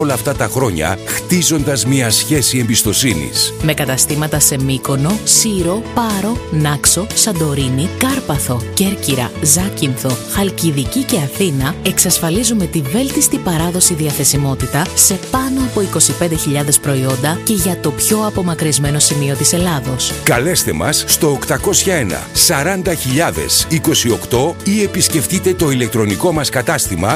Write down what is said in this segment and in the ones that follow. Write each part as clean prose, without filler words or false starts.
όλα αυτά τα χρόνια, χτίζοντας μια σχέση εμπιστοσύνης. Με καταστήματα σε Μύκονο, Σύρο, Πάρο, Νάξο, Σαντορίνη, Κάρπαθο, Κέρκυρα, Ζάκυνθο, Χαλκιδική και Αθήνα εξασφαλίζουμε τη βέλτιστη παράδοση διαθεσιμότητα σε πάνω από 25.000 προϊόντα και για το πιο απομακρυσμένο σημείο της Ελλάδος. Καλέστε μας στο 801 40.000 28 ή επισκεφτείτε το ηλεκτρονικό μας κατάστημα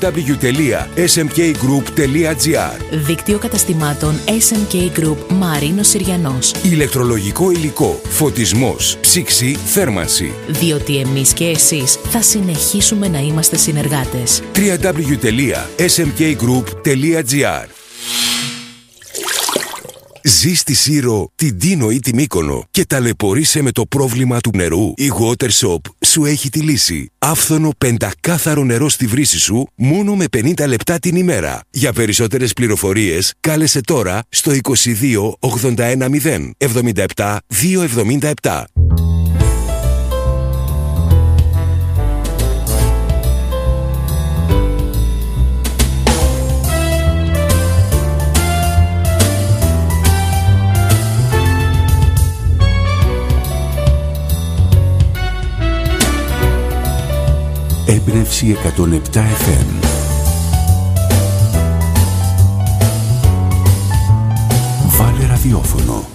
www.smkgroup.gr. Δίκτυο καταστημάτων SMK Group Μαρίνος Συριανός. Ηλεκτρολογικό υλικό, φωτισμός, ψήξη, θέρμανση. Διότι εμείς και εσείς θα συνεχίσουμε να είμαστε συνεργάτες. www.smkgroup.gr. Ζει στη Σύρο, την Τίνο ή τη Μύκονο και ταλαιπωρείσαι με το πρόβλημα του νερού? Η Watershop σου έχει τη λύση. Άφθονο πεντακάθαρο νερό στη βρύση σου μόνο με 50 λεπτά την ημέρα. Για περισσότερες πληροφορίες κάλεσε τώρα στο 22 81 0 77 277. Έμπνευση 107 FM. Βάλε ραδιόφωνο.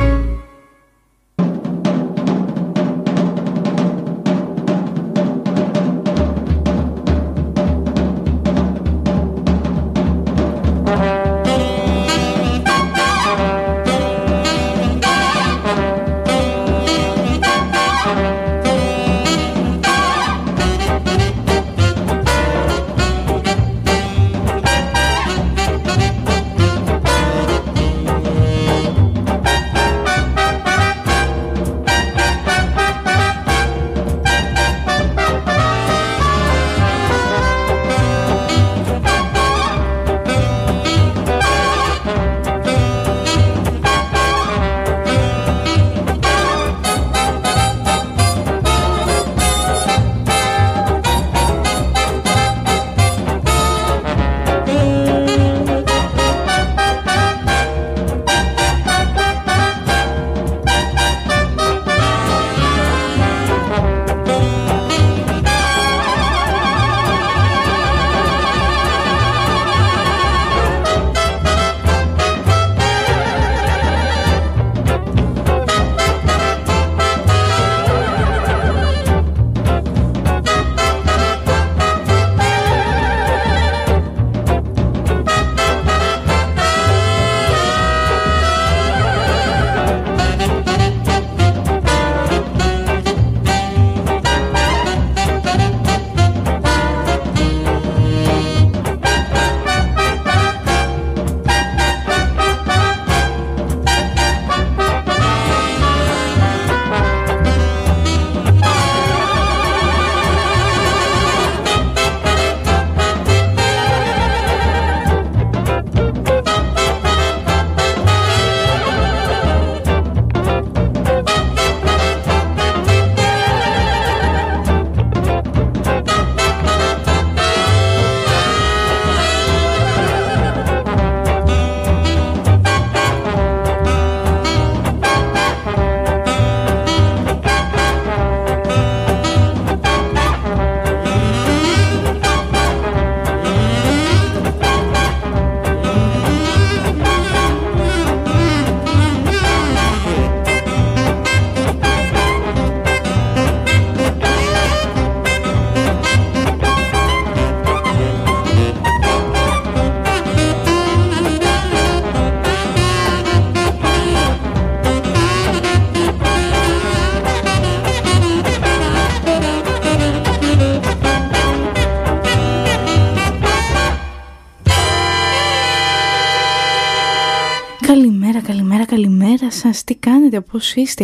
Καλημέρα σας, τι κάνετε, πώς είστε,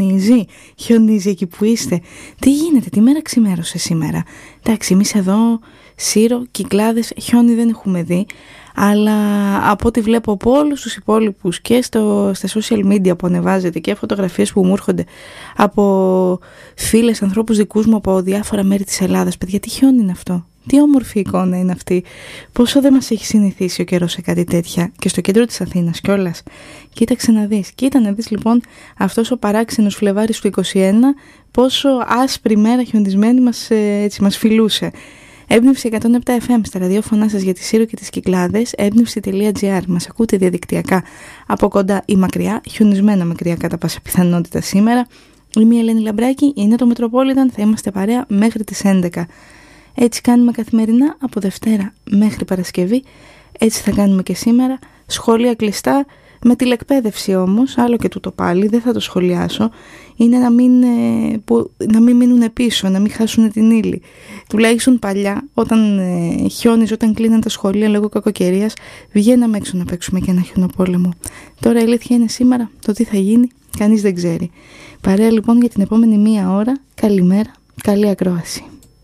χιονίζει εκεί που είστε, τι γίνεται, τι μέρα ξημέρωσε σήμερα? Εντάξει, εμείς εδώ Σύρο, Κυκλάδες, χιόνι δεν έχουμε δει, αλλά από ό,τι βλέπω από όλους τους υπόλοιπους και στα social media που ανεβάζετε και φωτογραφίες που μου έρχονται από φίλες, ανθρώπους δικούς μου από διάφορα μέρη της Ελλάδας, παιδιά, τι χιόνι είναι αυτό? Τι όμορφη εικόνα είναι αυτή. Πόσο δεν μας έχει συνηθίσει ο καιρός σε κάτι τέτοια. Και στο κέντρο της Αθήνας κιόλας. Κοίταξε να δεις. Κοίτα να δεις λοιπόν αυτός ο παράξενος Φλεβάρης του 21, πόσο άσπρη μέρα χιονισμένη μας φιλούσε. Έμπνευση 107 FM στα ραδιόφωνά σας για τη Σύρο και τις Κυκλάδες, έμπνευση.gr. Μας ακούτε διαδικτυακά από κοντά ή μακριά, χιονισμένα μακριά κατά πάσα πιθανότητα σήμερα. Είμαι η Ελένη Λαμπράκη, είναι το Μετροπόλιταν, θα είμαστε παρέα μέχρι τις 11. Έτσι κάνουμε καθημερινά από Δευτέρα μέχρι Παρασκευή, έτσι θα κάνουμε και σήμερα, σχόλια κλειστά, με τηλεκπαίδευση όμως, άλλο και τούτο πάλι, δεν θα το σχολιάσω, είναι να μην μείνουν πίσω, να μην χάσουν την ύλη. Τουλάχιστον παλιά, όταν χιόνιζε, όταν κλείναν τα σχολεία λόγω κακοκαιρίας, βγαίναμε έξω να παίξουμε και ένα χιονοπόλεμο. Τώρα η αλήθεια είναι σήμερα, το τι θα γίνει, κανείς δεν ξέρει. Παρέα λοιπόν για την επόμενη μία ώρα, καλημέρα, καλή ακρόαση.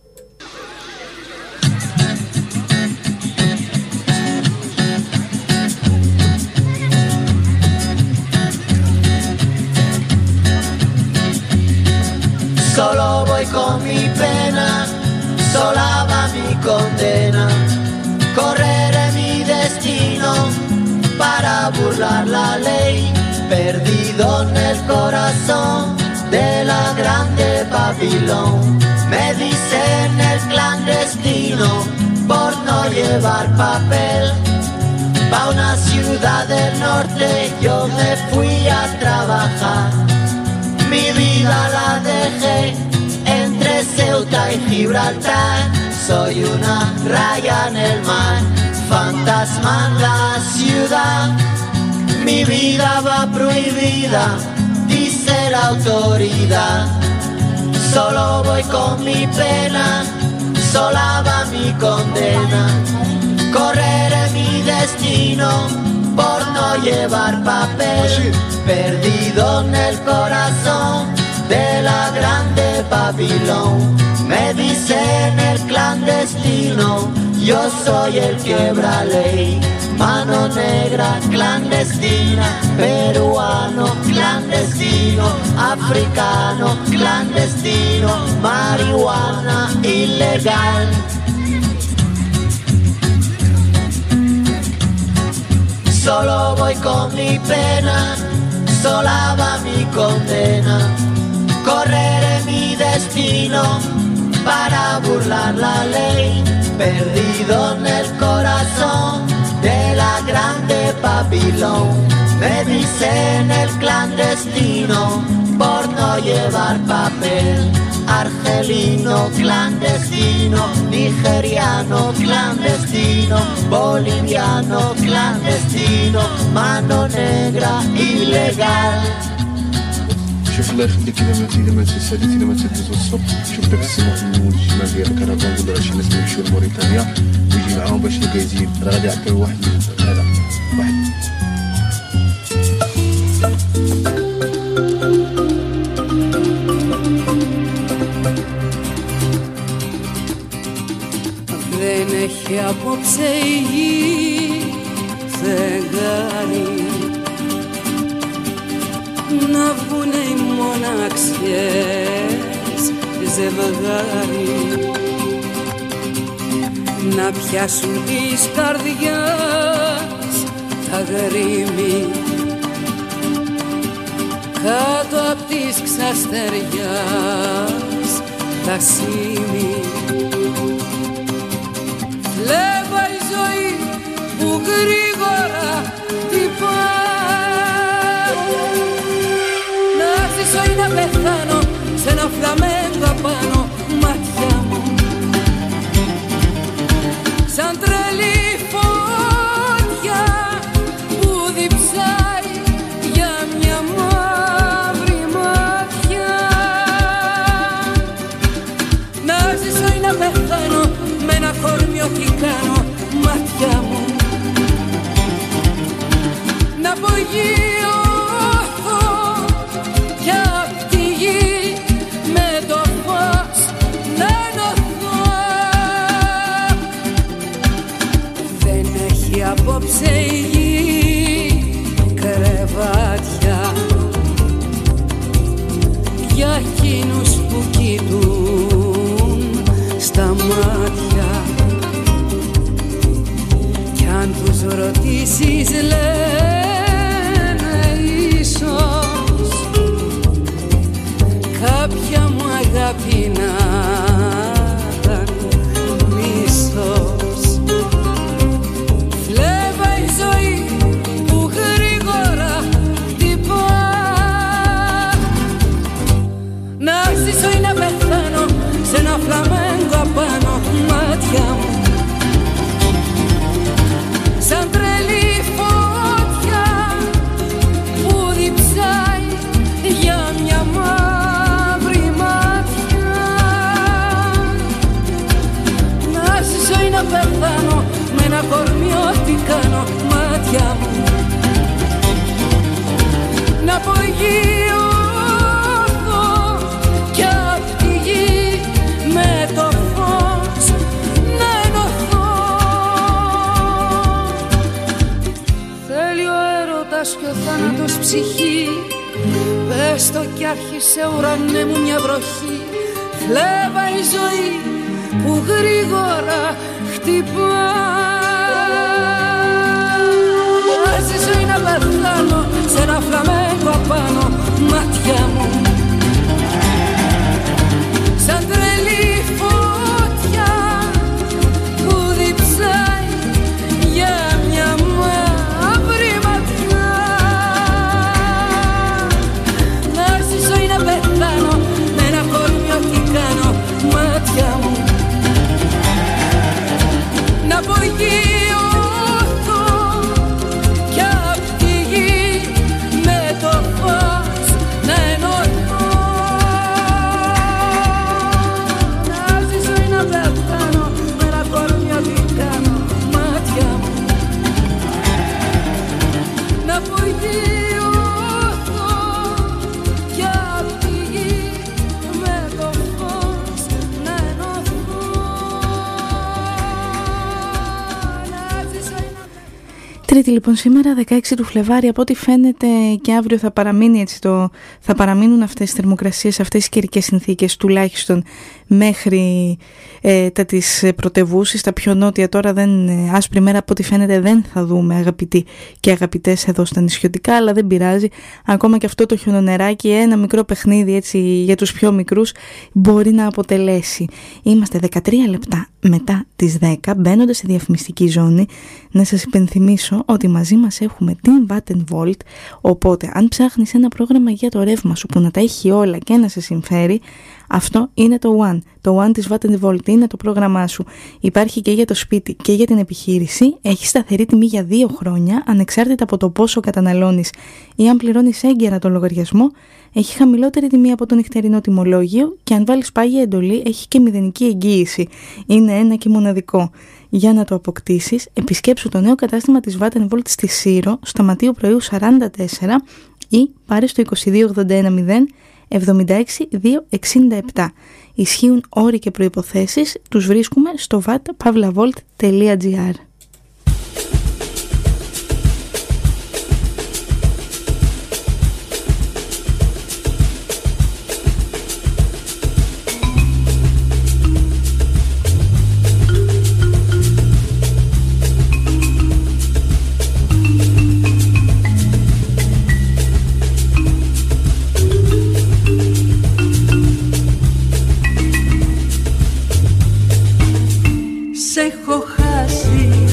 Solo voy con mi pena, sola va mi condena. Correré mi destino para burlar la ley. Perdido en el corazón de la grande Babilón. Me dicen el clandestino por no llevar papel. Pa' una ciudad del norte yo me fui a trabajar. Mi vida la dejé entre Ceuta y Gibraltar. Soy una raya en el mar, fantasma en la ciudad. Mi vida va prohibida, dice la autoridad. Solo voy con mi pena, sola va mi condena. Correré mi destino por no llevar papel. Perdido en el corazón de la grande Babilón. Me dicen el clandestino, yo soy el quebra ley. Mano negra clandestina, peruano clandestino, africano clandestino, marihuana ilegal. Solo voy con mi pena, sola va mi condena. Correré mi destino para burlar la ley. Perdido en el corazón de la grande Babilón. Me dicen el clandestino por no llevar papel. Argelino clandestino, nigeriano clandestino, boliviano clandestino, mano negra ilegal. شوف الله يخليك إذا ما تساليتي إذا ما تدوز الصبح شوف داك السماح من الشمال ديال الكرفان نقول راه شي ناس يمشيو لموريتانيا ويجي معاهم باش يقازين راه غادي يعطيو واحد هذا واحد. Δεν έχει απόψε η γη φεγγάρι να βγουνε οι μοναξιές ζευγάρι να πιάσουν της καρδιάς τα γρήμη κάτω απ' της ξαστεριάς τα σήμη. Βλέπα η ζωή που γρήγορα τυπάει. Να ζήσω ή να πεθάνω σε ένα φλαμέγκο απάνω μάτια μου. Σαν τρελή φωτιά που διψάει για μια μαύρη μάτια. Να ζήσω ή να πεθάνω με ένα κορμιό τι κάνω μάτια μου. Να απογειωθώ κι απ' τη γη με το φως ερωτήσεις λένε ίσως κάποια μου αγάπη να ήταν μίσος. Φλέβα η ζωή που γρήγορα τυπά. Να ζήσω ή να πεθάνω σε ένα φλαμέγκο απάνω μάτια μου. Σαν τρελή φωτιά που διψάει για μια μαύρη μάτια. Να ζήσω ή να πεθάνω με ένα κορμί ό,τι κάνω μάτια μου. Να απογειωθώ κι απ' τη γη με το φως να ενωθώ. Θέλει ο έρωτας κι ο θάνατος ψυχή. Πες το κι άρχισε ουρανέ μου μια βροχή. Φλέβα η ζωή που γρήγορα χτυπά. Να ζήσω ή να πεθάνω σε ένα φλαμέγκο απάνω μάτια μου. Σαν τρελή φωτιά που διψάει για μια μαύρη ματιά. Να ζήσω ή να πεθάνω με ένα κορμί ό,τι κάνω μάτια μου. Να απογειωθώ κι απ' τη γη με το φως να ενωθώ. Να ζήσω ή να πεθάνω με ένα κορμί ό,τι κάνω μάτια μου. Να απογειωθώ κι απ' τη γη με το φως να ενωθώ. Να ζήσω ή να πεθάνω. Τρίτη λοιπόν σήμερα 16 του Φλεβάρι, από ό,τι φαίνεται και αύριο θα παραμείνει έτσι θα παραμείνουν αυτές οι θερμοκρασίες, αυτές οι καιρικές συνθήκες τουλάχιστον μέχρι τα της πρωτευούσης, τα πιο νότια. Τώρα άσπρη μέρα από ό,τι φαίνεται δεν θα δούμε, αγαπητοί και αγαπητές, εδώ στα νησιωτικά, αλλά δεν πειράζει. Ακόμα και αυτό το χιονονεράκι, ένα μικρό παιχνίδι έτσι για τους πιο μικρούς, μπορεί να αποτελέσει. Είμαστε 13 λεπτά μετά τις 10, μπαίνοντας στη διαφημιστική ζώνη. Να σας υπενθυμίσω ότι μαζί μας έχουμε την Vattenfall, οπότε αν ψάχνεις ένα πρόγραμμα για το ρεύμα σου που να τα έχει όλα και να σε συμφέρει, αυτό είναι το One. Το One της Vattenfall είναι το πρόγραμμά σου. Υπάρχει και για το σπίτι και για την επιχείρηση. Έχει σταθερή τιμή για 2 χρόνια, ανεξάρτητα από το πόσο καταναλώνεις ή αν πληρώνεις έγκαιρα τον λογαριασμό. Έχει χαμηλότερη τιμή από το νυχτερινό τιμολόγιο και αν βάλεις πάγια εντολή έχει και μηδενική εγγύηση. Είναι ένα και μοναδικό. Για να το αποκτήσεις, επισκέψου το νέο κατάστημα της Vattenfall στη Σύρο, στο Ματείου Πρωίου 44 ή πάρε στο 2281 76267. Ισχύουν όροι και προϋποθέσεις, τους βρίσκουμε στο vat-pavlavolt.gr. Σ' έχω χάσει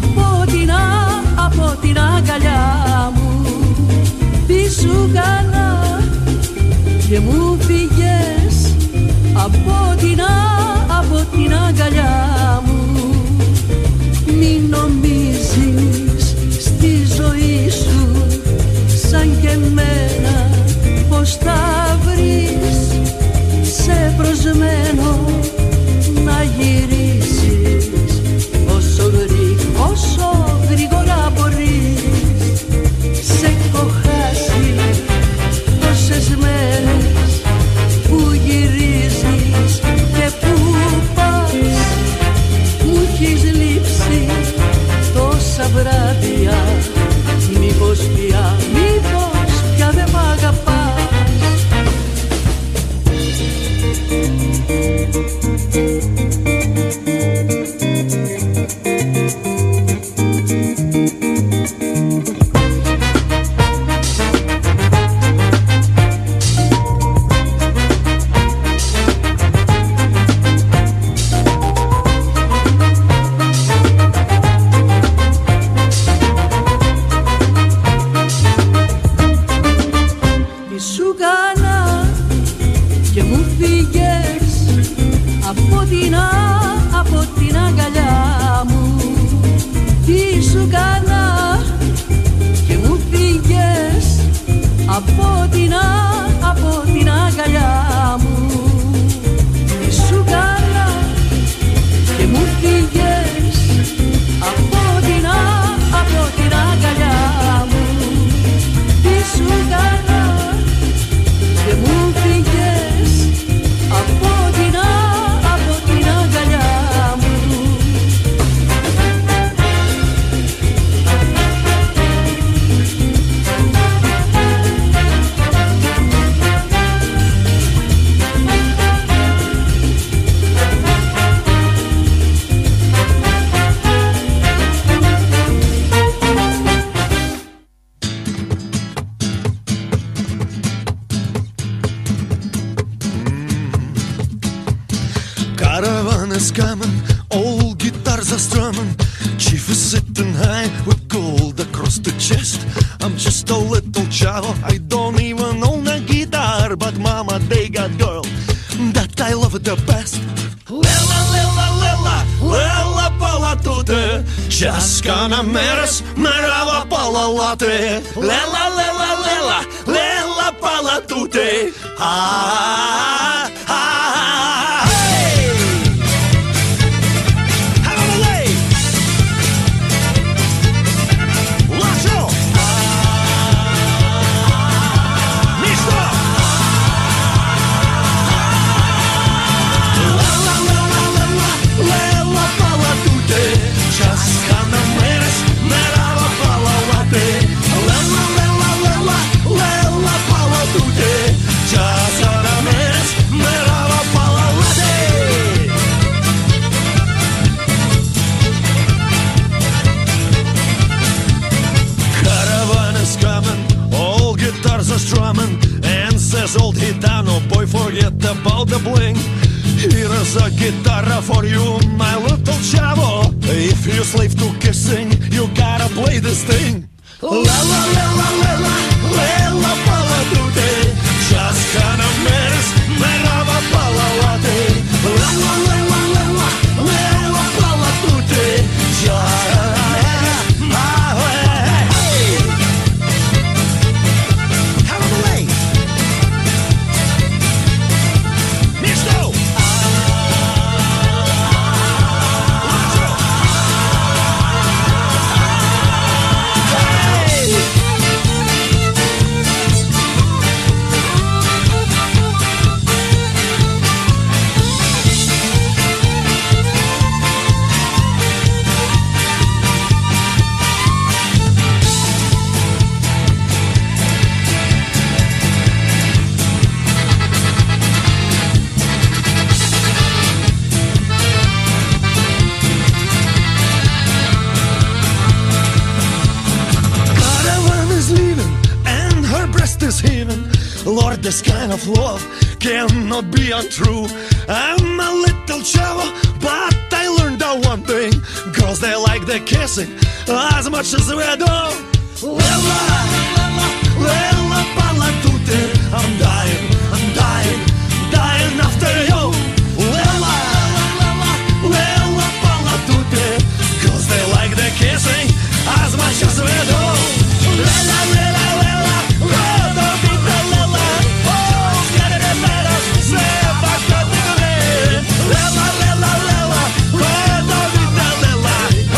από την αγκαλιά μου. Τι σου κάνα και μου φύγες από την αγκαλιά μου. Μην νομίζεις στη ζωή σου σαν και εμένα πως θα βρεις σε προσμένο να γυρίσεις όσο γρήγορα μπορείς. Σε έχω χάσει τόσες μέρες που γυρίζεις και που πας. Μου έχεις λείψει τόσα βράδια. Μήπως πια δεν μ' αγαπάς. Lord, this kind of love cannot be untrue. I'm a little chavo, but I learned that one thing. Girls, they like the kissing as much as we do. Lila, Lila, parla tutte. I'm dying, dying after you. Lila, Lila, parla tutte. Girls, they like the kissing as much as we do. Lila, Lila, Lila, Lila, vita Lila. Oh, get it better, say back to me. Lila, Lila, Lila, Lila, vita Lila.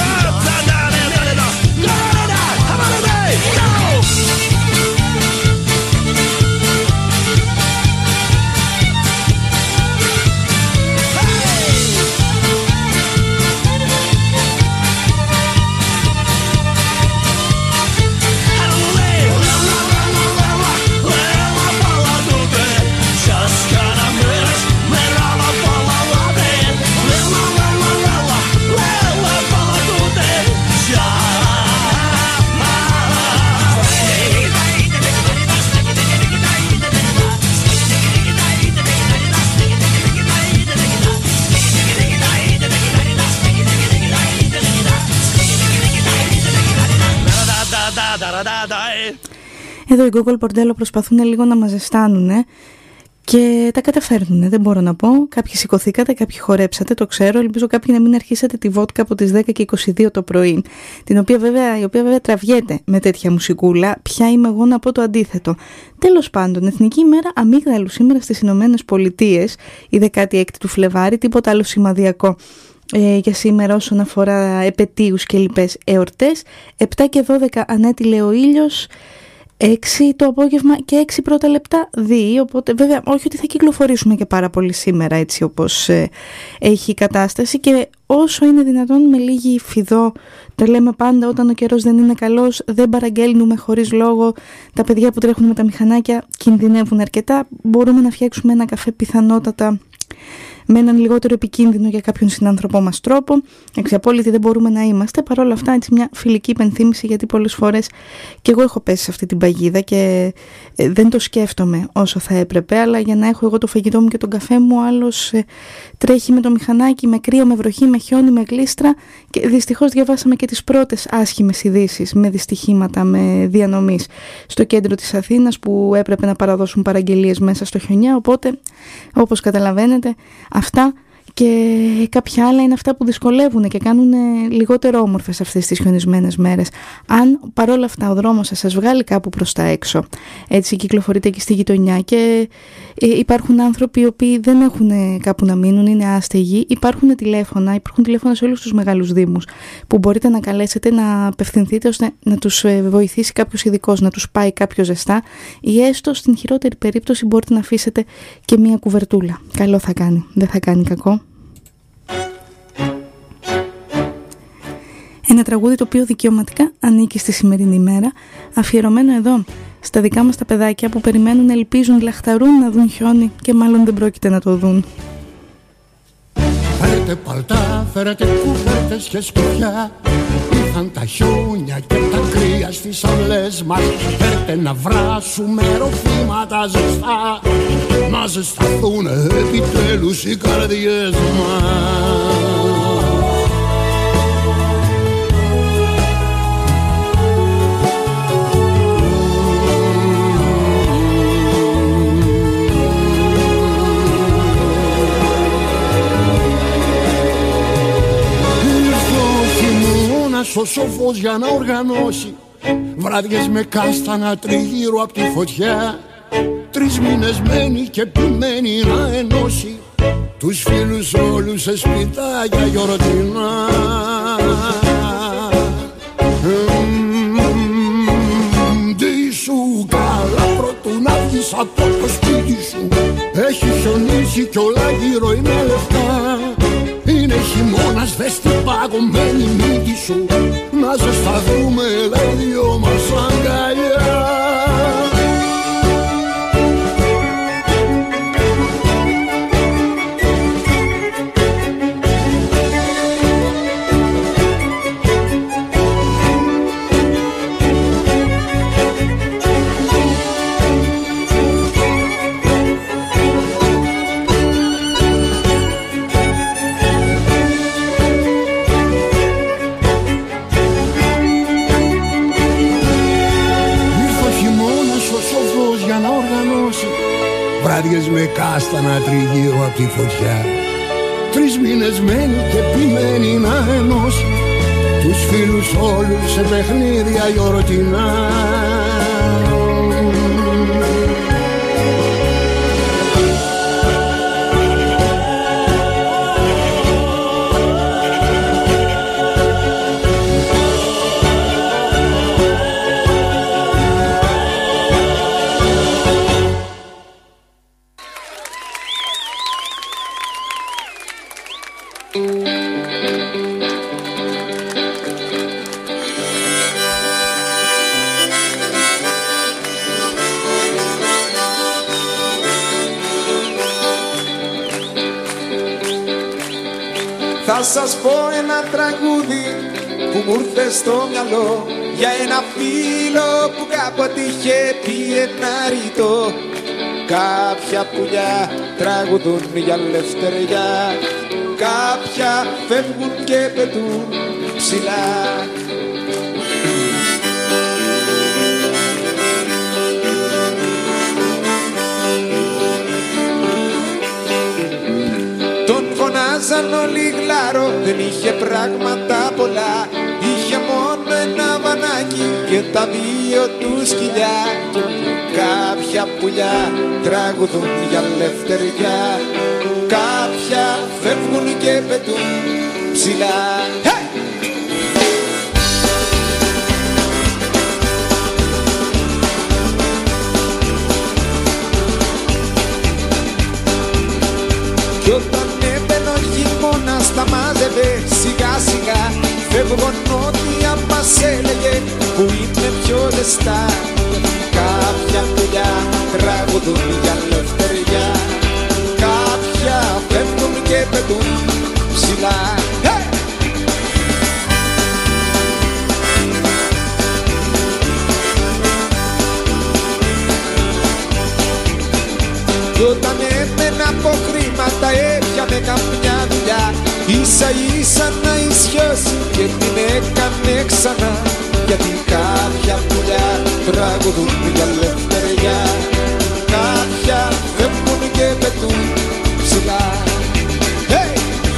Εδώ οι Google Πορντέλο προσπαθούν λίγο να μας ζεστάνουν και τα καταφέρνουν, δεν μπορώ να πω. Κάποιοι σηκωθήκατε, κάποιοι χορέψατε, το ξέρω. Ελπίζω κάποιοι να μην αρχίσατε τη βότκα από τις 10 και 22 το πρωί, η οποία βέβαια τραβιέται με τέτοια μουσικούλα. Ποια είμαι εγώ να πω το αντίθετο. Τέλος πάντων, Εθνική ημέρα αμύγδαλου σήμερα στις Ηνωμένες Πολιτείες, η 16η του Φλεβάρη, τίποτα άλλο σημαδιακό για σήμερα όσον αφορά επετείους και λοιπές εορτές. 7 και 12 ανέτειλε ο ήλιος, 6 το απόγευμα και 6 πρώτα λεπτά 2, οπότε βέβαια όχι ότι θα κυκλοφορήσουμε και πάρα πολύ σήμερα έτσι όπως έχει η κατάσταση, και όσο είναι δυνατόν με λίγη φιδό. Το λέμε πάντα, όταν ο καιρός δεν είναι καλός δεν παραγγέλνουμε χωρίς λόγο. Τα παιδιά που τρέχουν με τα μηχανάκια κινδυνεύουν αρκετά. Μπορούμε να φτιάξουμε ένα καφέ πιθανότατα με έναν λιγότερο επικίνδυνο για κάποιον συνάνθρωπό μας τρόπο. Εξαπόλυτοι δεν μπορούμε να είμαστε. Παρ' όλα αυτά, έτσι μια φιλική υπενθύμηση, γιατί πολλές φορές και εγώ έχω πέσει σε αυτή την παγίδα και δεν το σκέφτομαι όσο θα έπρεπε. Αλλά για να έχω εγώ το φαγητό μου και τον καφέ μου, άλλος τρέχει με το μηχανάκι, με κρύο, με βροχή, με χιόνι, με γλίστρα. Και δυστυχώς διαβάσαμε και τις πρώτες άσχημες ειδήσεις με δυστυχήματα, με διανομής στο κέντρο της Αθήνας, που έπρεπε να παραδώσουν παραγγελίες μέσα στο χιονιά. Οπότε, όπως καταλαβαίνετε, αυτά και κάποια άλλα είναι αυτά που δυσκολεύουν και κάνουν λιγότερο όμορφες αυτές τις χιονισμένες μέρες. Αν παρόλα αυτά ο δρόμος σας βγάλει κάπου προς τα έξω, έτσι κυκλοφορείτε εκεί στη γειτονιά και υπάρχουν άνθρωποι οι οποίοι δεν έχουν κάπου να μείνουν, είναι άστεγοι, υπάρχουν τηλέφωνα σε όλους τους μεγάλους δήμους που μπορείτε να καλέσετε, να απευθυνθείτε ώστε να τους βοηθήσει κάποιος ειδικός, να τους πάει κάποιο ζεστά, ή έστω στην χειρότερη περίπτωση μπορείτε να αφήσετε και μία κουβερτούλα. Καλό θα κάνει, δεν θα κάνει κακό. Ένα τραγούδι το οποίο δικαιωματικά ανήκει στη σημερινή ημέρα, αφιερωμένο εδώ στα δικά μας τα παιδάκια που περιμένουν, ελπίζουν, λαχταρούν να δουν χιόνι και μάλλον δεν πρόκειται να το δουν. Φέρετε παλτά, φέρετε κούφερτες και σκουφιά. Ήρθαν τα χιόνια και τα κρύα στις αυλές μας. Φέρετε να βράσουμε ροφήματα ζεστά, να ζεσταθούν επιτέλους οι καρδιές μας. Ο σοφός για να οργανώσει βράδιες με κάστανα τριγύρω απ' τη φωτιά. 3 μήνες μένει και επιμένει να ενώσει τους φίλους όλους σε σπιτάκια γιορτινά. Τι σου καλά πρώτου να βγεις από το σπίτι σου. Έχει χιονίσει κι όλα γύρω είναι λεφτά. Είναι χειμώνας, δες την παγωμένη μύτη σου. Να ζεσταθούμε, λέει δυο μας αγκαλιά. μήνες με κάστανα τριγύρω απ' τη φωτιά. 3 μήνες μένει και επιμένει να ενώσει τους φίλους όλους σε παιχνίδια γιορτινά. Θα σας πω ένα τραγούδι που μου ήρθε στο μυαλό για ένα φίλο που κάποτε είχε πει ένα ρητό. Κάποια πουλιά τραγουδούν για ελευθεριά, κάποια φεύγουν και πετούν ψηλά. Φωνάζαν όλοι γλάρο, δεν είχε πράγματα πολλά. Είχε μόνο ένα βανάκι και τα 2 του σκυλιά. Κάποια πουλιά τραγουδούν για ελευθεριά, κάποια φεύγουν και πετούν ψηλά. Hey! Κι όταν έμπαινε ο χειμώνας τα μάζευε σιγά σιγά. Φεύγω νότια μας έλεγε που είναι πιο ζεστά. Κάποια πουλιά τραγουδούν για ελευθεριά, κάποια φεύγουν και πετούν ψηλά. Hey! Κι όταν έμενα από χρήματα έπιανε καμιά δουλειά, ίσα ίσα να ισιώσει και την έκανε ξανά. Γιατί κάποια πουλιά τραγουδούν για ελευθεριά, κάποια φεύγουν και πετούν ψηλά. Hey!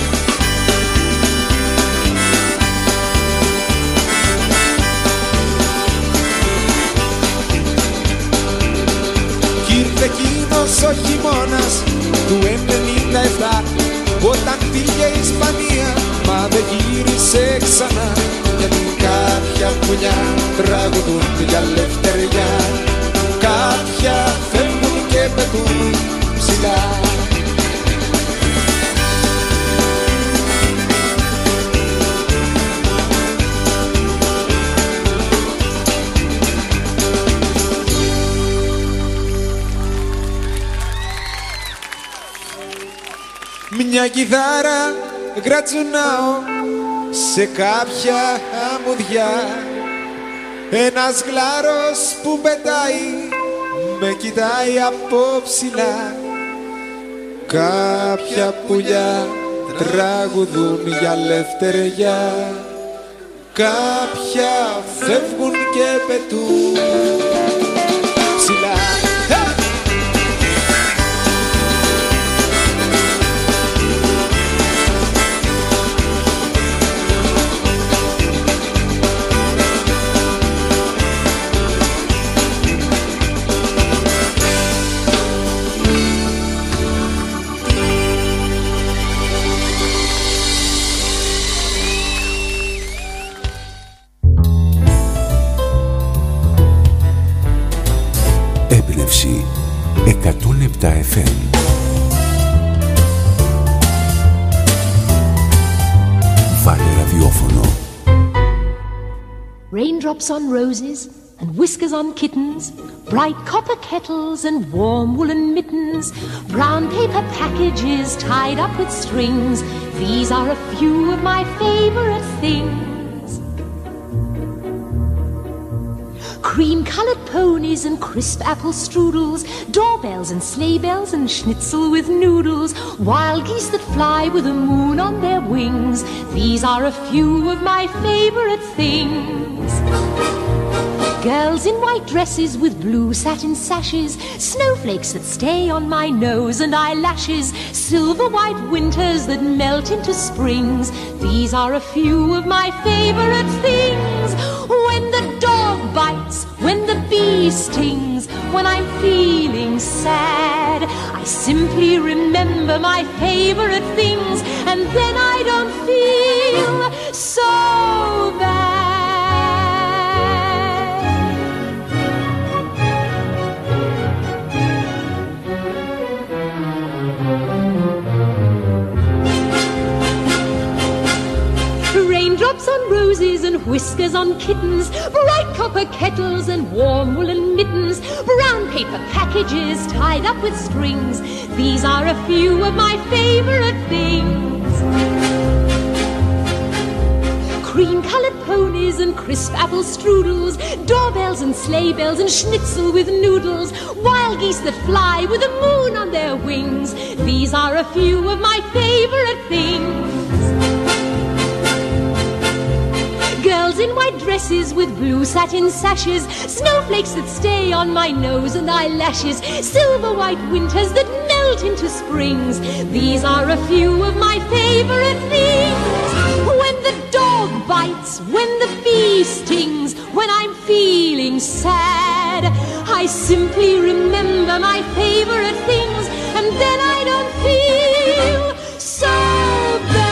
Κι ήρθε εκείνος ο χειμώνας του 97, όταν πήγε η Ισπανία μα δεν γύρισε ξανά. Γιατί κάποια πουλιά τραγουδούν για ελευθεριά, κάποια φεύγουν και πετούν ψηλά. Μια κιθάρα γρατσουνάω σε κάποια αμμουδιά. Ένας γλάρος που πετάει με κοιτάει από ψηλά. Κάποια πουλιά τραγουδούν για ελευθεριά, κάποια φεύγουν και πετούν ψηλά. Έμπνευση 107 FM. Βάλε ραδιόφωνο. Raindrops on roses and whiskers on kittens, bright copper kettles and warm woolen mittens, brown paper packages tied up with strings. These are a few of my favorite things. Cream-colored ponies and crisp apple strudels, doorbells and sleigh bells and schnitzel with noodles, wild geese that fly with the moon on their wings. These are a few of my favorite things. Girls in white dresses with blue satin sashes, snowflakes that stay on my nose and eyelashes, silver white winters that melt into springs. These are a few of my favorite things. When the dog bites, when the bee stings, when I'm feeling sad, I simply remember my favorite things, and then I don't feel so bad. Raindrops on roses and whiskers on kittens, bright copper kettles and warm woolen mittens, brown paper packages tied up with strings. These are a few of my favorite things. Cream-colored ponies and crisp apple strudels, doorbells and sleigh bells and schnitzel with noodles, wild geese that fly with the moon on their wings. These are a few of my favorite things. Girls in white dresses with blue satin sashes, snowflakes that stay on my nose and eyelashes, silver white winters that melt into springs. These are a few of my favorite things. When the dog bites, when the bee stings, when I'm feeling sad, I simply remember my favorite things, and then I don't feel so bad.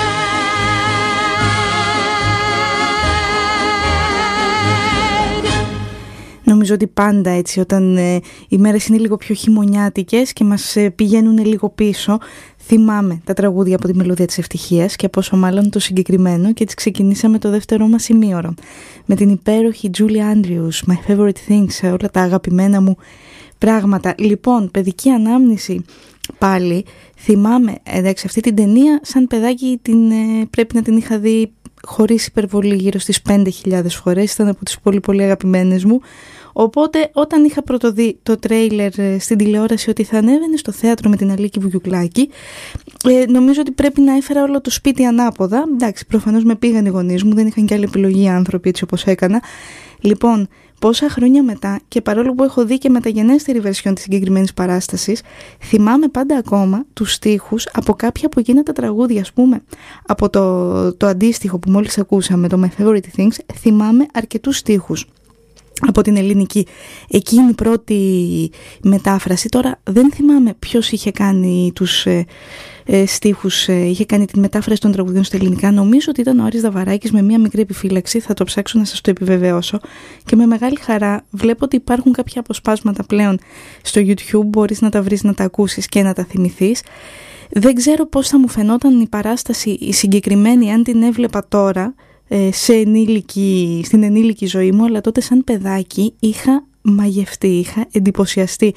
Νομίζω ότι πάντα έτσι όταν οι μέρες είναι λίγο πιο χειμωνιάτικες και μας πηγαίνουν λίγο πίσω, θυμάμαι τα τραγούδια από τη Μελωδία της Ευτυχίας και πόσο μάλλον το συγκεκριμένο, και έτσι ξεκινήσαμε το δεύτερό μας ημίωρο με την υπέροχη Julie Andrews, My Favorite Things, όλα τα αγαπημένα μου πράγματα. Λοιπόν, παιδική ανάμνηση πάλι, θυμάμαι, εντάξει, αυτή την ταινία σαν παιδάκι πρέπει να την είχα δει χωρίς υπερβολή γύρω στις 5.000 φορές, ήταν από τις πολύ πολύ αγαπημένες μου. Οπότε όταν είχα πρωτοδεί το τρέιλερ στην τηλεόραση ότι θα ανέβαινε στο θέατρο με την Αλίκη Βουγιουκλάκη, νομίζω ότι πρέπει να έφερα όλο το σπίτι ανάποδα. Εντάξει, προφανώς με πήγαν οι γονείς μου, δεν είχαν και άλλη επιλογή οι άνθρωποι έτσι όπως έκανα. Λοιπόν, πόσα χρόνια μετά, και παρόλο που έχω δει και μεταγενέστερη βερσιόν της συγκεκριμένης παράστασης, θυμάμαι πάντα ακόμα τους στίχους από κάποια από εκείνα τα τραγούδια, ας πούμε. Από το αντίστοιχο που μόλις ακούσαμε, το My Favorite Things, θυμάμαι αρκετούς στίχους από την ελληνική εκείνη η πρώτη μετάφραση. Τώρα δεν θυμάμαι ποιος είχε κάνει τους στίχους, είχε κάνει τη μετάφραση των τραγουδιών στα ελληνικά. Νομίζω ότι ήταν ο Άρης Δαβαράκης, με μια μικρή επιφύλαξη, θα το ψάξω να σας το επιβεβαιώσω, και με μεγάλη χαρά βλέπω ότι υπάρχουν κάποια αποσπάσματα πλέον στο YouTube, μπορείς να τα βρεις, να τα ακούσεις και να τα θυμηθείς. Δεν ξέρω πώς θα μου φαινόταν η παράσταση η συγκεκριμένη αν την έβλεπα τώρα στην ενήλικη ζωή μου, αλλά τότε σαν παιδάκι είχα μαγευτεί, είχα εντυπωσιαστεί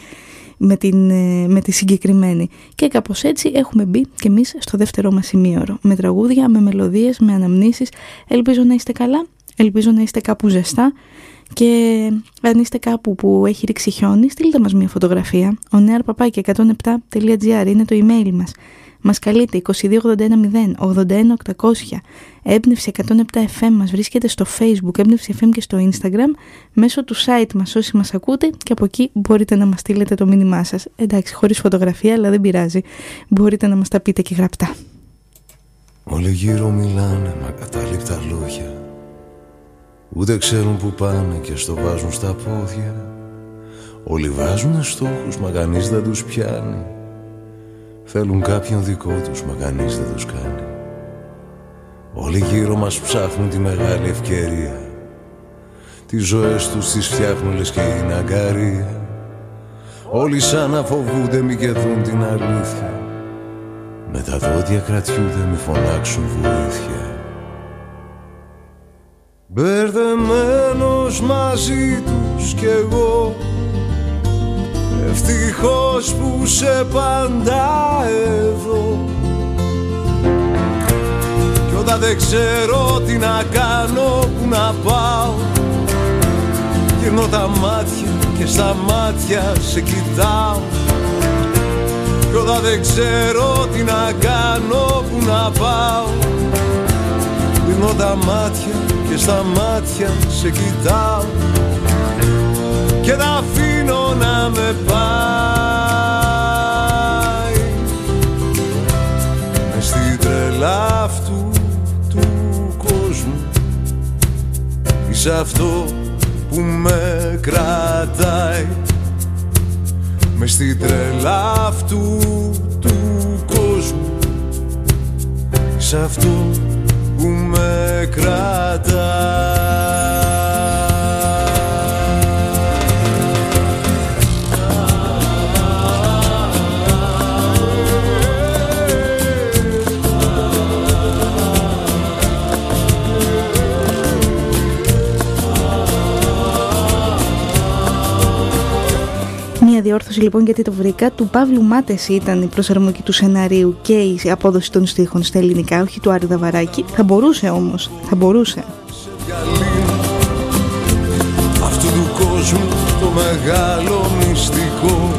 με τη συγκεκριμένη, και κάπως έτσι έχουμε μπει και εμείς στο δεύτερό μας ημίωρο, με τραγούδια, με μελωδίες, με αναμνήσεις. Ελπίζω να είστε καλά, ελπίζω να είστε κάπου ζεστά, και αν είστε κάπου που έχει ρίξει χιόνι, στείλτε μας μια φωτογραφία. onearpapaki107.gr είναι το email μας. Μας καλείτε 2281 081 800. Έμπνευση 107 FM μας βρίσκεται στο Facebook, Έμπνευση FM, και στο Instagram, μέσω του site μας όσοι μας ακούτε, και από εκεί μπορείτε να μας στείλετε το μήνυμά σας. Εντάξει, χωρίς φωτογραφία, αλλά δεν πειράζει, μπορείτε να μας τα πείτε και γραπτά. Όλοι γύρω μιλάνε με ακατάληπτα λόγια, ούτε ξέρουν που πάνε και στο βάζουν στα πόδια. Όλοι βάζουν στόχους, μα κανείς δεν τους πιάνει. Θέλουν κάποιον δικό τους, μα κανείς δεν τους κάνει. Όλοι γύρω μας ψάχνουν τη μεγάλη ευκαιρία, τις ζωές τους τις φτιάχνουν λες και είναι αγκαρία. Όλοι σαν να φοβούνται μη κερδούν την αλήθεια, με τα δόντια κρατιούνται μη φωνάξουν βοήθεια. Μπερδεμένος μαζί τους κι εγώ, ευτυχώς που σε πάντα εδώ. Κι όταν δεν ξέρω τι να κάνω, που να πάω, γυρνώ τα μάτια και στα μάτια σε κοιτάω. Κι όταν δεν ξέρω τι να κάνω, που να πάω, γυρνώ τα μάτια και στα μάτια σε κοιτάω. και τα αφήνω να με πάει μες στην τρέλα αυτού του κόσμου. Είσαι αυτό που με κρατάει μες στην τρέλα αυτού του κόσμου. Είσαι αυτό που με κρατάει. Μια διόρθωση λοιπόν, γιατί το βρήκα. Του Παύλου Μάτεση ήταν η προσαρμογή του σεναρίου και η απόδοση των στίχων στα ελληνικά, όχι του Άρη Δαβαράκη. Θα μπορούσε όμως, θα μπορούσε. Αυτού του κόσμου το μεγάλο μυστικό.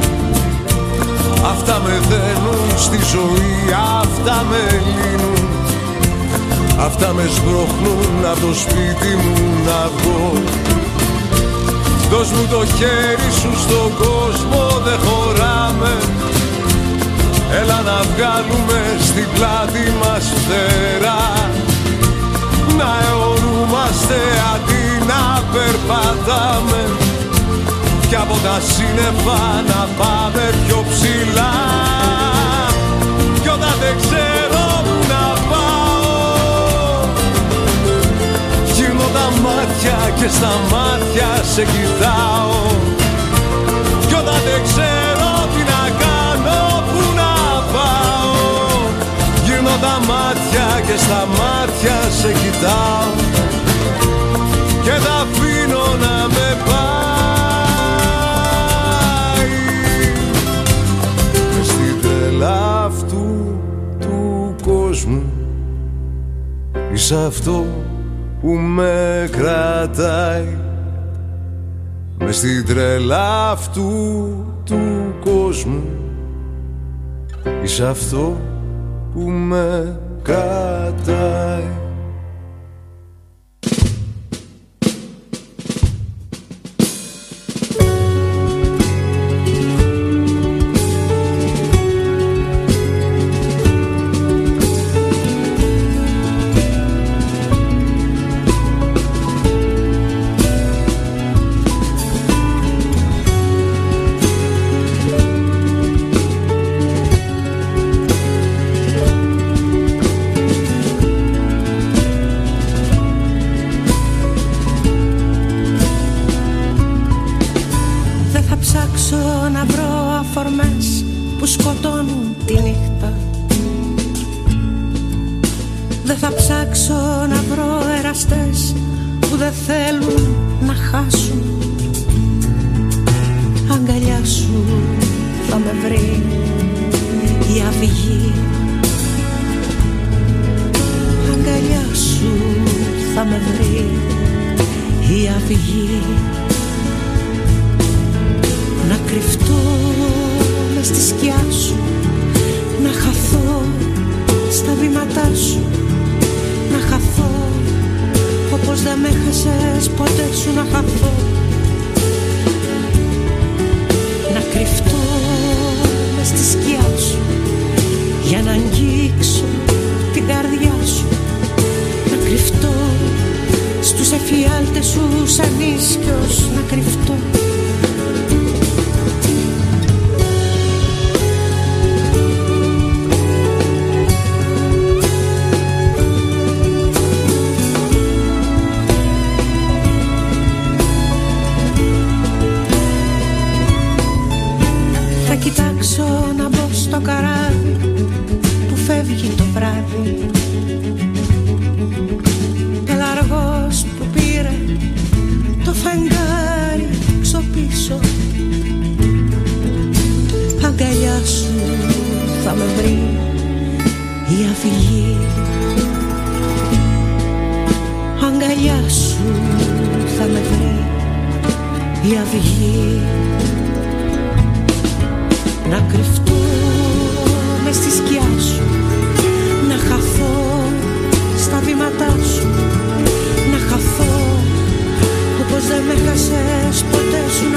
Αυτά με δένουν στη ζωή, αυτά με λύνουν, αυτά με σμπρώχνουν από το σπίτι μου να βγω. Δώσ' μου το χέρι σου στον κόσμο, δεν χωράμε. Έλα να βγάλουμε στην πλάτη μας φτερά, να αιωρούμαστε αντί να περπατάμε, κι από τα σύννεφα να πάμε πιο ψηλά. Κι όταν δεν ξέρω που να πάω, γυρνώ τα μάτια και στα μάτια σε κοιτάω. Κι όταν δεν ξέρω τι να κάνω, που να πάω, γυρνώ τα μάτια και στα μάτια σε κοιτάω και τα αφήνω να με πάει μες στην τρέλα αυτού του κόσμου. Είσαι αυτό που με κρατάει μες στην τρέλα αυτού του κόσμου. Είσαι αυτό που με κρατάει. Που σκοτώνουν τη νύχτα. Δεν θα ψάξω να βρω εραστές που δεν θέλουν να χάσουν. Αγκαλιά σου θα με βρει η αυγή. Αγκαλιά σου θα με βρει η αυγή. Να κρυφτώ μες στη σκιά σου, να χαθώ στα βήματά σου, να χαθώ όπως δεν με χάσες ποτέ σου, να χαθώ. Να κρυφτώ μες στη σκιά σου για να αγγίξω την καρδιά σου, να κρυφτώ στους εφιάλτες σου σαν ίσκιος, να κρυφτώ. Να μπω στο καράβι που φεύγει το βράδυ, πελαργός που πήρε το φεγγάρι ξοπίσω. Αγκαλιά σου θα με βρει η αυγή. Αγκαλιά σου θα με βρει η αυγή. Να κρυφτώ μες στη σκιά σου, να χαθώ στα βήματά σου, να χαθώ όπως δεν με χάσες ποτέ σου,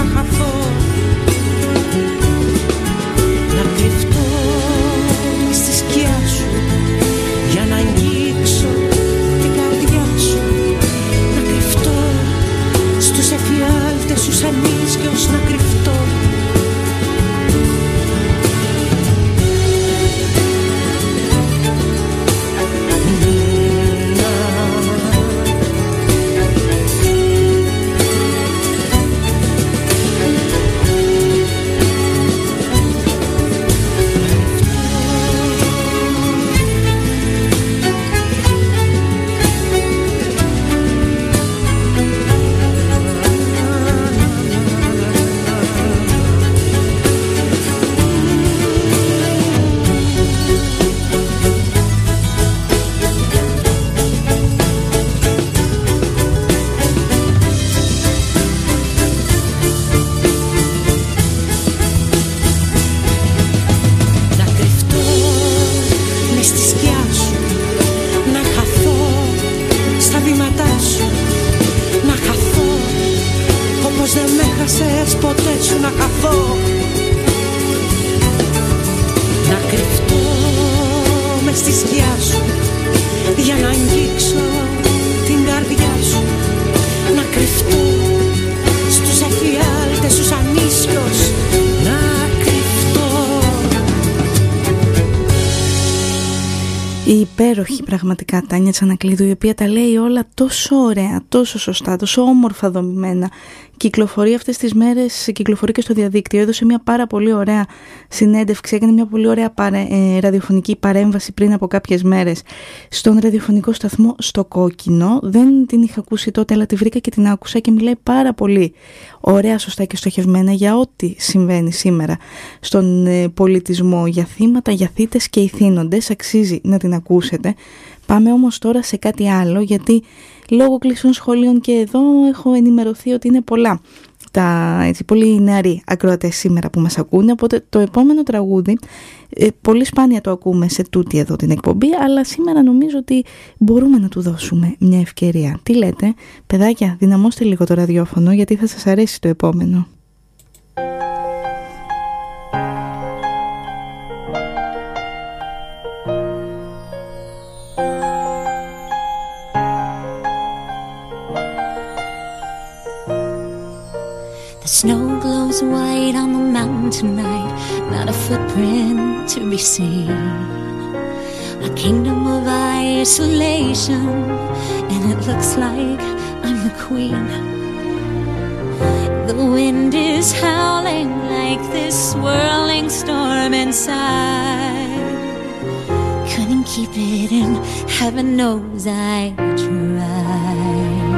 στη σκιά σου, για να αγγίξω την καρδιά σου, να κρυφτώ στους εφιάλτες, στους ανίσχυους, να κρυφτώ. Η υπέροχη πραγματικά Τάνια Τσανακλείδου, η οποία τα λέει όλα τόσο ωραία, τόσο σωστά, τόσο όμορφα δομημένα. Κυκλοφορεί αυτές τις μέρες, κυκλοφορεί και στο διαδίκτυο. Έδωσε μια πάρα πολύ ωραία συνέντευξη, έκανε μια πολύ ωραία ραδιοφωνική παρέμβαση πριν από κάποιες μέρες στον ραδιοφωνικό σταθμό στο Κόκκινο. Δεν την είχα ακούσει τότε, αλλά τη βρήκα και την άκουσα και μιλάει πάρα πολύ ωραία, σωστά και στοχευμένα για ό,τι συμβαίνει σήμερα στον πολιτισμό, για θύματα, για θύτες και ηθήνοντες. Αξίζει να την ακούσετε. Πάμε όμως τώρα σε κάτι άλλο, γιατί λόγω κλεισών σχολείων και εδώ έχω ενημερωθεί ότι είναι πολλά τα πολύ νεαροί ακροατές σήμερα που μας ακούνε, οπότε το επόμενο τραγούδι πολύ σπάνια το ακούμε σε τούτη εδώ την εκπομπή, αλλά σήμερα νομίζω ότι μπορούμε να του δώσουμε μια ευκαιρία. Τι λέτε, παιδάκια, δυναμώστε λίγο το ραδιόφωνο, γιατί θα σας αρέσει το επόμενο. The snow glows white on the mountain tonight, not a footprint to be seen. A kingdom of isolation, and it looks like I'm the queen. The wind is howling like this swirling storm inside. Couldn't keep it in, heaven knows I tried.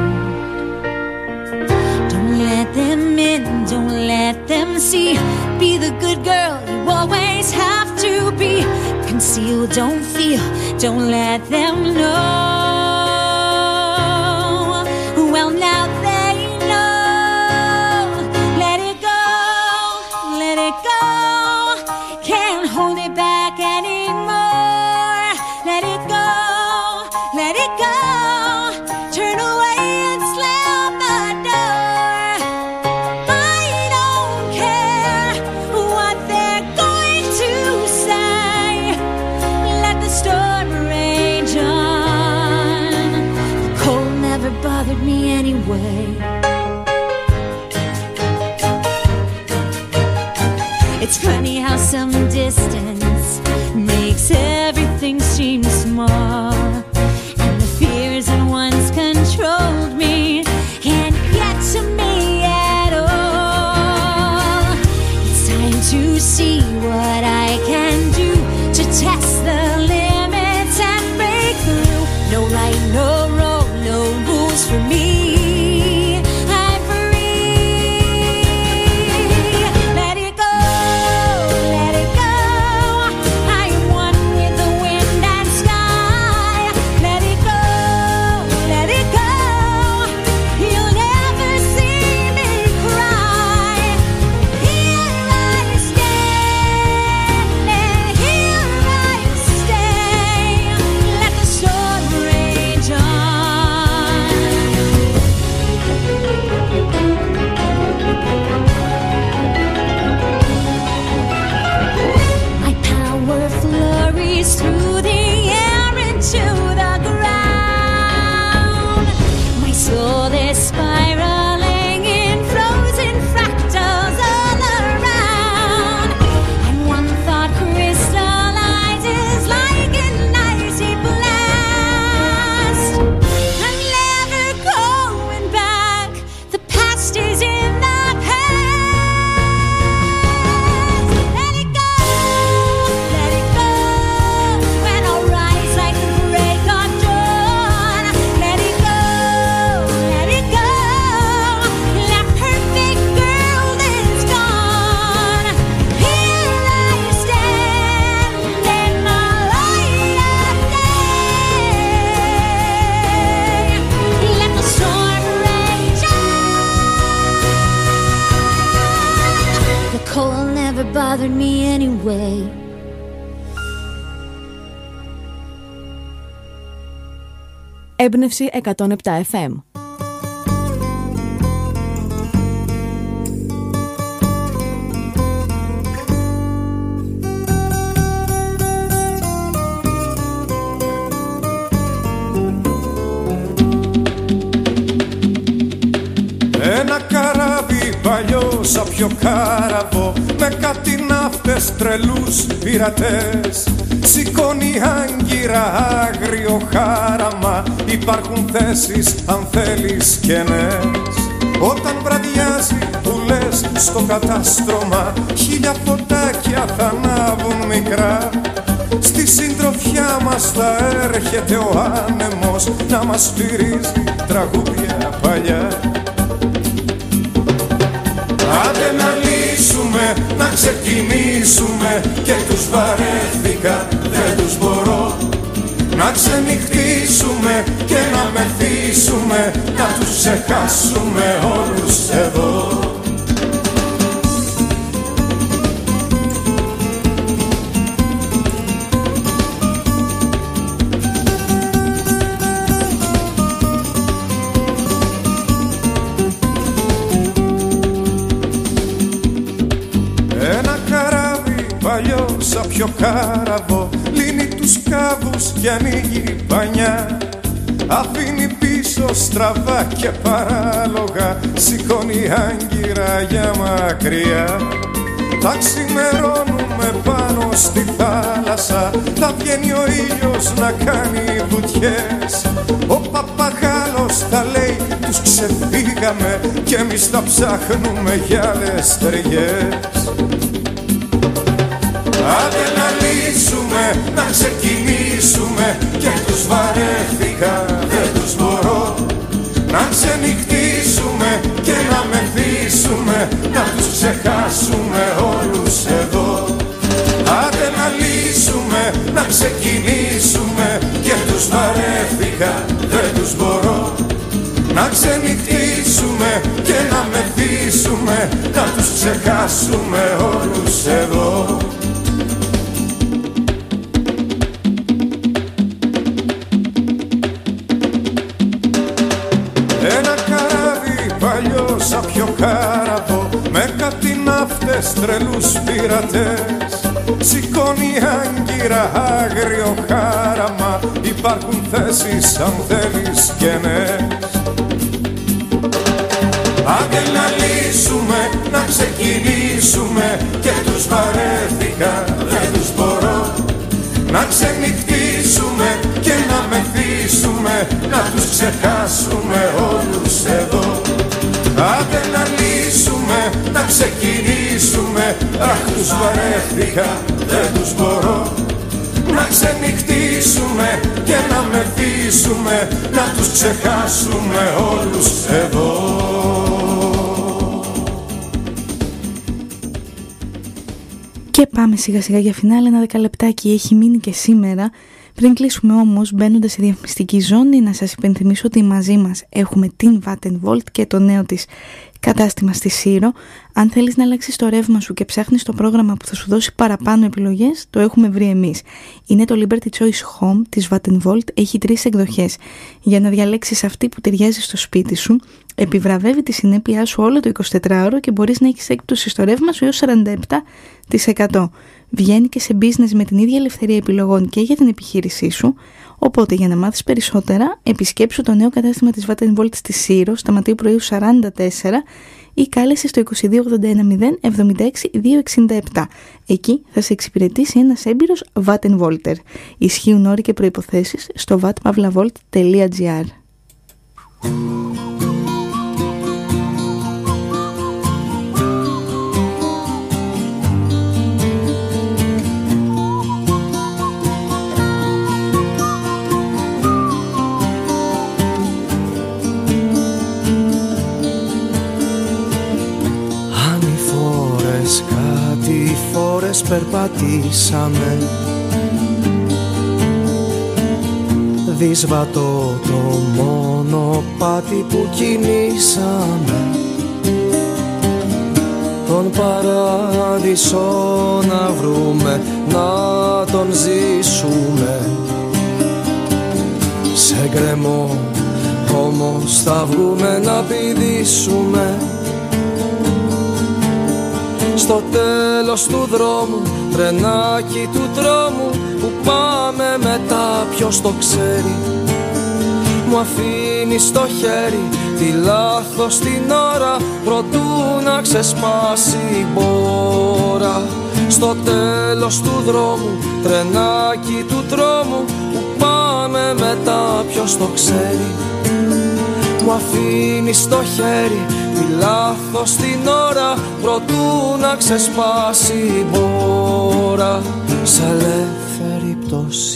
Let them in, don't let them see. Be the good girl you always have to be. Conceal, don't feel, don't let them know. Well, now they know. Let it go, let it go. Can't hold it back anymore. Let it go, let it go. Turn away and slam the door. Bothered me anyway. It's funny how some distance makes everything seem small, and the fears that once controlled me can't get to me at all. It's time to see what I can do to test the limits and break through. No right, no wrong, no rules for me. I'm free. Let it go, let it go. I am one with the wind and sky. Let it go, let it go. You'll never see me cry. Here I stand, and here I stay. Let the storm rage on. My power flurries through the air into the ground. My soul is spiraling in frozen fractals all around. And one thought crystallizes like an icy blast. I'm never going back. The past is in the past. Let it go, let it go. When I rise like the break of dawn. Let it go, let it go. That perfect girl is gone. Here I stand in my light of day. Let the storm rage on. The cold never bothered me anyway. Έμπνευση 107 FM. σαν πιο κάραβο με κάτι ναύτες τρελούς πειρατές. Σηκώνει άγκυρα άγριο χάραμα, υπάρχουν θέσεις αν θέλεις κενές. Όταν βραδιάζει που λες στο κατάστρωμα, χίλια φωτάκια θα ανάβουν μικρά. Στη συντροφιά μας θα έρχεται ο άνεμος να μας σφυρίζει τραγούδια παλιά. Άντε να λύσουμε, να ξεκινήσουμε, και τους βαρέθηκα, δεν τους μπορώ. Να ξενυχτήσουμε και να μεθύσουμε, να τους ξεχάσουμε όλους εδώ. Ένα καράβι παλιό σαν πιο κάραβο λύνει τους κάβους και ανοίγει πανιά. Αφήνει πίσω στραβά και παράλογα, σηκώνει άγκυρα για μακριά. Θα ξημερώνουμε πάνω στη θάλασσα, θα βγαίνει ο ήλιος να κάνει βουτιές. Ο παπαγάλος θα λέει τους ξεφύγαμε και εμείς θα ψάχνουμε για άλλες στεριές. Άντε να λύσουμε, να ξεκινήσουμε, και τους βαρέθηκα, δεν τους μπορώ. Να ξενυχτήσουμε και να μεθύσουμε, να τους ξεχάσουμε όλους εδώ. Άντε να λύσουμε, να ξεκινήσουμε, και τους βαρέθηκα, δεν τους μπορώ. Να ξενυχτήσουμε και να μεθύσουμε, να τους ξεχάσουμε όλους εδώ. Ένα καράβι παλιό σαν πιο κάραβο με κάτι ναύτες τρελούς πειρατές. Σηκώνει άγκυρα άγριο χάραμα, υπάρχουν θέσεις αν θέλεις κενές. Άντε να λύσουμε, να ξεκινήσουμε, και τους βαρέθηκα, δεν τους μπορώ. Να ξενυχτήσουμε και να μεθύσουμε, να τους ξεχάσουμε όλους εδώ. Άντε να λύσουμε, να ξεκινήσουμε, αχ τους βαρέθηκα, δεν τους μπορώ. Να ξενυχτήσουμε και να μεθύσουμε, να τους ξεχάσουμε όλους εδώ. Και πάμε σιγά σιγά για φινάλε, ένα 10 λεπτάκι έχει μείνει και σήμερα. Πριν κλείσουμε όμως, μπαίνοντας σε διαφημιστική ζώνη, να σας υπενθυμίσω ότι μαζί μας έχουμε την Vattenvolt και το νέο της κατάστημα στη Σύρο. Αν θέλεις να αλλάξεις το ρεύμα σου και ψάχνεις το πρόγραμμα που θα σου δώσει παραπάνω επιλογές, το έχουμε βρει εμείς. Είναι το Liberty Choice Home της Vattenvolt, έχει 3 εκδοχές. Για να διαλέξεις αυτή που ταιριάζει στο σπίτι σου, επιβραβεύει τη συνέπειά σου όλο το 24ωρο και μπορείς να έχεις έκπτωση στο ρεύμα σου έως 47%. Βγαίνει και σε business με την ίδια ελευθερία επιλογών και για την επιχείρησή σου. Οπότε για να μάθεις περισσότερα, επισκέψου το νέο κατάστημα της Vattenvolt στη Σύρο, στα Ματείου Πρωίου 44, ή κάλεσε στο 2281 076 267. Εκεί θα σε εξυπηρετήσει ένας έμπειρος Vattenvolter. Ισχύουν όροι και προϋποθέσεις στο vatpavlavolt.gr. Κάτι φορές περπατήσαμε, δύσβατο το μονοπάτι που κινήσαμε, τον παράδεισο να βρούμε, να τον ζήσουμε. Σε γκρεμό όμως θα βγούμε να πηδήσουμε. Στο τέλος του δρόμου, τρενάκι του τρόμου, που πάμε μετά ποιος το ξέρει. Μου αφήνει στο χέρι τη λάθος την ώρα, προτού να να ξεσπάσει η μπόρα. Στο τέλος του δρόμου, τρενάκι του τρόμου, που πάμε μετά ποιος το ξέρει. Μου αφήνει στο χέρι τη λάθος την ώρα, προτού να ξεσπάσει η μπόρα. Σε ελεύθερη πτώση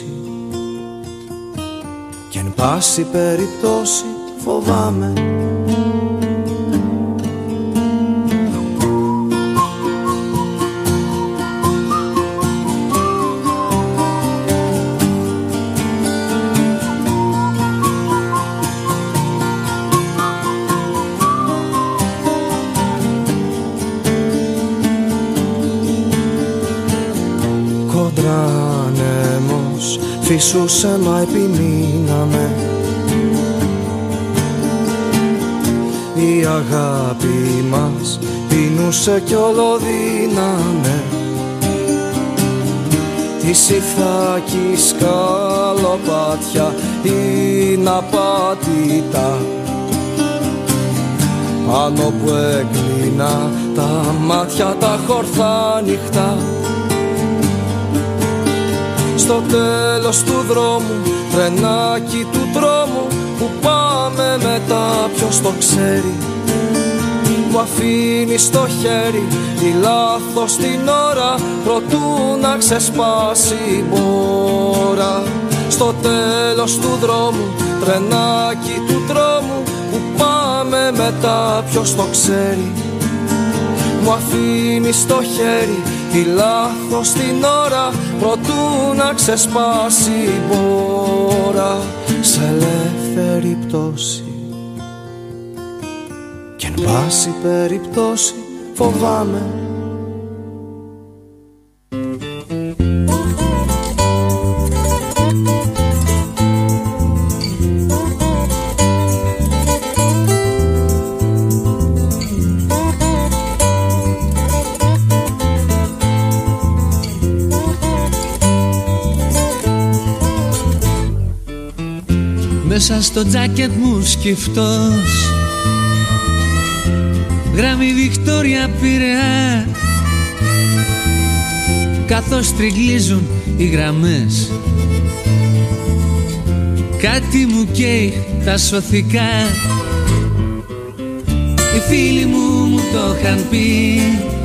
κι εν πάση περιπτώσει φοβάμαι. Κοντράνεμος φυσούσε μα επιμείναμε. Η αγάπη μας πεινούσε κι όλο δύναμε. Τη Ιθάκη σκαλοπάτια είναι απάτητα, πάνω που έκλεινα τα μάτια τα χορθά ανοιχτά. Στο τέλος του δρόμου, τρενάκι του τρόμου, που πάμε μετά ποιος το ξέρει. Μου αφήνει στο χέρι τη λάθος την ώρα, προτού να ξεσπάσει η μπόρα. Στο τέλος του δρόμου, τρενάκι του τρόμου, που πάμε μετά ποιος το ξέρει. Μου αφήνει στο χέρι τη λάθος την ώρα, προτού να ξεσπάσει η μπόρα. Σε ελεύθερη πτώση κι εν πάση περιπτώσει φοβάμαι. Μέσα στο τζάκετ μου σκυφτός, γράμμη Βικτόρια Πειραιά, καθώς τριγλίζουν οι γραμμές. Κάτι μου καίει τα σωθικά, οι φίλοι μου το είχαν πει.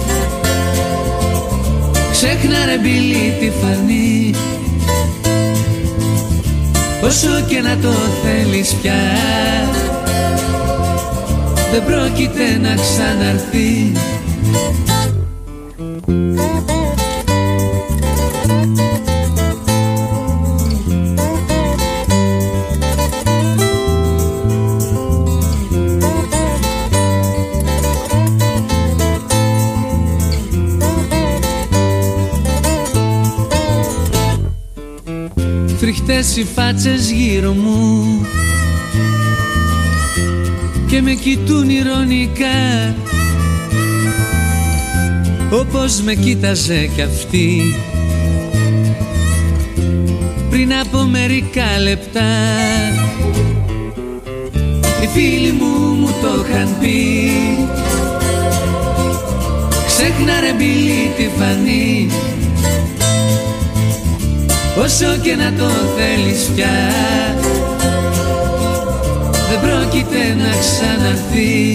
Ξέχνα ρε Μπίλη τη φανή, όσο και να το θέλεις πια, δεν πρόκειται να ξαναρθεί. Φρικτές οι φάτσες γύρω μου και με κοιτούν ειρωνικά, όπως με κοίταζε κι αυτή πριν από μερικά λεπτά. Οι φίλοι μου το είχαν πει, ξέχνα ρε Μπίλη τη φανή, όσο και να το θέλεις πια, δεν πρόκειται να ξαναρθεί.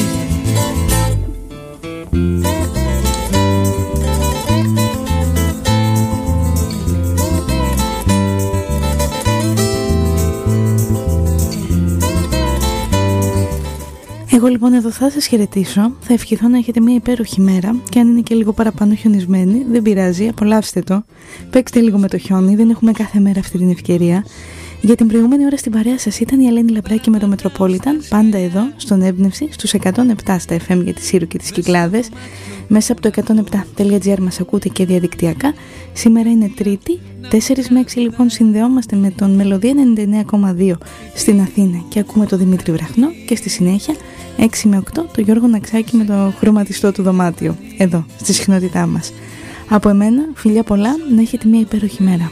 Εγώ λοιπόν εδώ θα σας χαιρετήσω, θα ευχηθώ να έχετε μια υπέροχη μέρα και αν είναι και λίγο παραπάνω χιονισμένη, δεν πειράζει, απολαύστε το. Παίξτε λίγο με το χιόνι, δεν έχουμε κάθε μέρα αυτή την ευκαιρία. Για την προηγούμενη ώρα στην παρέα σας ήταν η Ελένη Λαμπράκη με το Μετροπόλιταν, πάντα εδώ, στον Έμπνευση, στους 107 στα FM για τη Σύρου και τις Κυκλάδες. Μέσα από το 107.gr μας ακούτε και διαδικτυακά. Σήμερα είναι Τρίτη, 4 με 6 λοιπόν συνδεόμαστε με τον Μελωδία 99,2 στην Αθήνα και ακούμε τον Δημήτρη Βραχνό και στη συνέχεια 6 με 8 το Γιώργο Ναξάκη με το χρωματιστό του δωμάτιο, εδώ, στη συχνότητά μας. Από εμένα, φιλιά πολλά, να έχετε μια υπέροχη μέρα.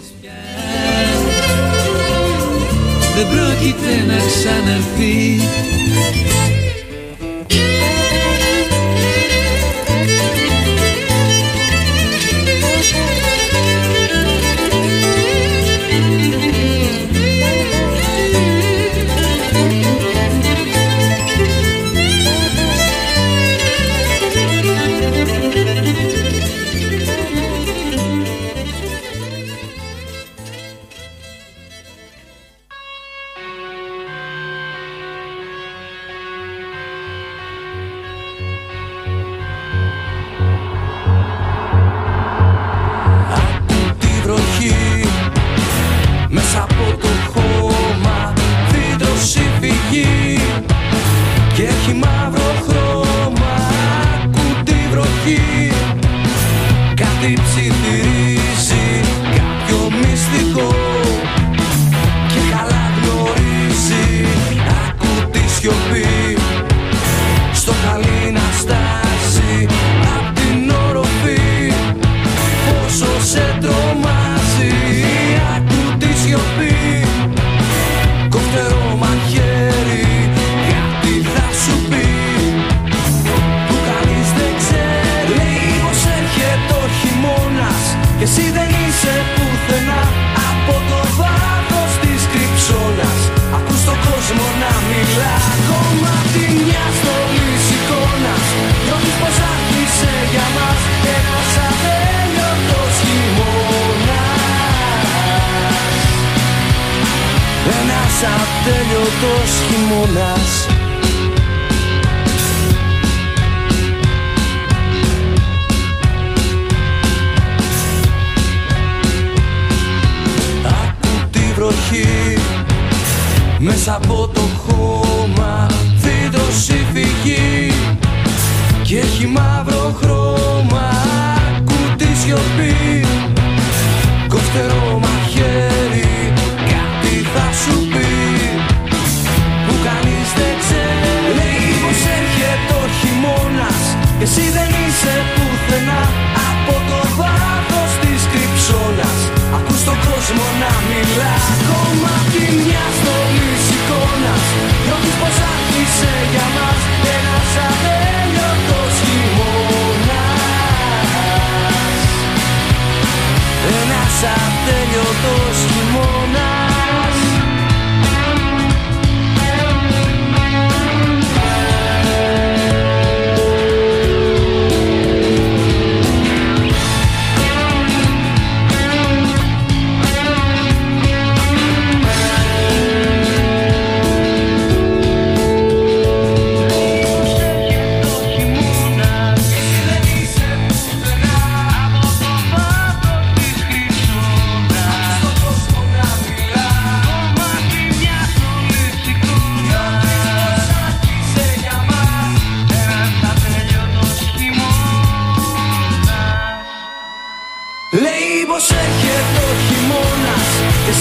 Δεν πρόκειται να ξαναρθεί. έχω και καλά γνωρίζει. Ακού τη σιωπή στο χαλί να στάσει απ' την οροφή, πόσο σε τρομάζει. Ακού τη σιωπή, κοφτερό μαχαίρι, κάτι θα σου πει που κανείς δεν ξέρει. Λίγος έρχεται ο χειμώνας και εσύ δεν είσαι πουθενά. Από το βάθος της κρυψώνας ακούς τον κόσμο να μιλά. Κομμάτι μιας στολής εικόνας νιώθεις πως άρχισε για μας ένας ατέλειωτος χειμώνας. Ένας ατέλειωτος χειμώνας. Ακού τη βροχή μέσα από το χώμα, φύτρωση φυγή και έχει μαύρο χρώμα. Ακού τη σιωπή, κοφτερό μαχαίρι, κάτι θα σου πει που κανείς δεν ξέρει. Λέει πως έρχεται ο χειμώνας και εσύ δεν είσαι πουθενά. Από το βάθος της κρυψώνας ακούς τον κόσμο να μιλά. Κομμάτι